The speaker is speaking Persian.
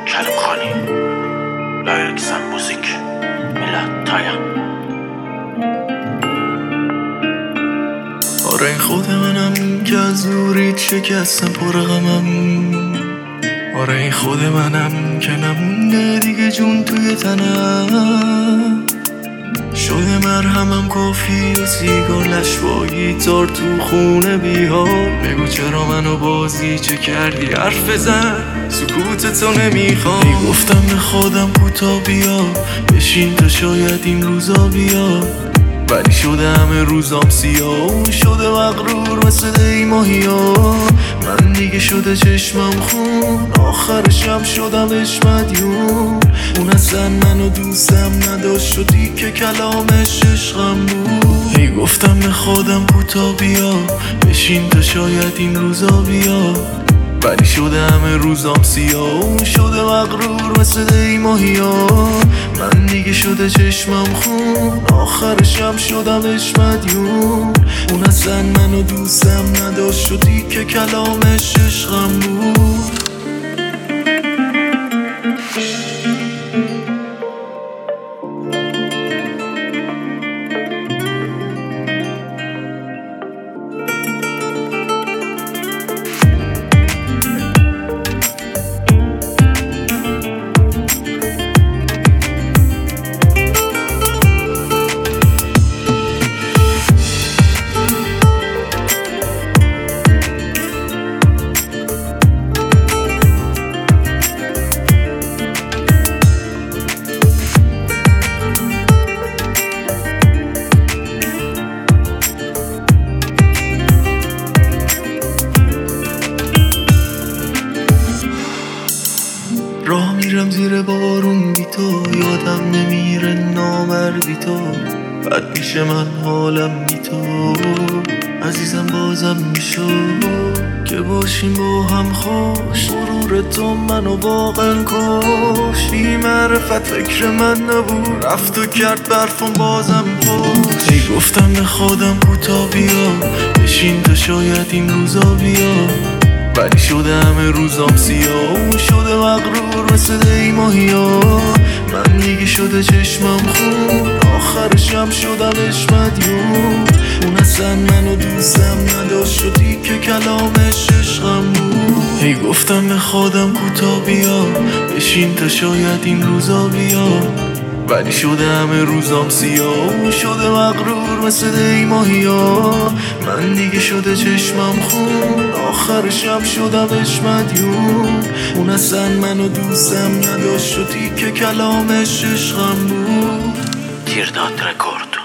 کلم خانی لایرکسم موزیک ملت تایم. آره این خود منم که از نورید شکستم پر غمم. آره این خود منم که نمونده دیگه جون توی تنم. شده مرهمم کافی و سیگار لشوایی تار تو خونه بیار. بگو چرا منو بازی چه کردی حرف بزن سکوتتو نمیخوام. گفتم به خودم کوتا بیا بشین تا شاید این روزا بیا، ولی شده همه روزام سیاه. شده مغرور مثل دی ماهیا. من دیگه شده چشمم خون آخرشم شدمش مدیون. اون اصلا منو دوستم نداشت شدی که کلامش عشقم بود. هی گفتم به خودم کوتا بیا بشین تا شاید این روزا بیا، ولی شده همه روزام سیاه. شده مغرور مثل دی ماهیا. من دیگه شده چشمم خون آخرشم شدمش مدیون. اون اصلا منو دوستم نداشت شدی که کلامش عشقم بود. راه میرم زیر بارون بی تو، یادم نمیره نامردی تو. بد میشه من حالم بی تو عزیزم بازم میشو که باشیم با هم خوش. غرور تو منو واقعا کش. بی معرفت فکر من نبود رفت و کرد برفم بازم خوش. ای گفتم به خودم کوتا بیا بشین تا شاید این روزا بیا، ولی شده همه روزام سیاه. شده مغرور مثل دی ماهیا. من دیگه شده چشمم خون آخرشم شدمش مدیون. اون اصلا منو دوستم نداشت شدی که کلامش عشقم بود. هی گفتم به خودم کوتا بیا بشین تا شاید این روزا بیا، ولی شده همه روزام سیاه. شده مغرور مثل دی ماهیا. من دیگه شده چشمم خون آخرشم شدمش مدیون. اون اصلا منو دوستم نداشت شدی که کلامش عشقم بود. تیرداد رکورد.